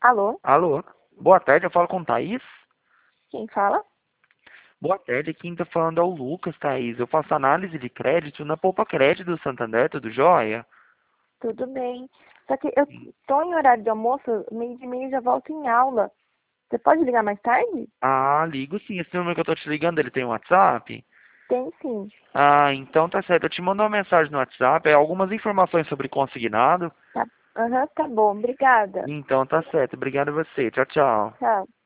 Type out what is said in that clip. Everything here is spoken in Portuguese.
Alô? Alô? Boa tarde, eu falo com o Thaís? Quem fala? Boa tarde, quem tá falando é o Lucas, Thaís. Eu faço análise de crédito na Poupa Crédito do Santander, tudo jóia? Tudo bem. Só que eu tô em horário de almoço, meio de meio já volto em aula. Você pode ligar mais tarde? Ah, ligo sim. Esse número que eu tô te ligando, ele tem um WhatsApp? Tem sim. Ah, então tá certo. Eu te mando uma mensagem no WhatsApp, algumas informações sobre consignado. Tá, aham, tá bom. Obrigada. Então tá certo. Obrigado a você. Tchau, tchau. Tchau.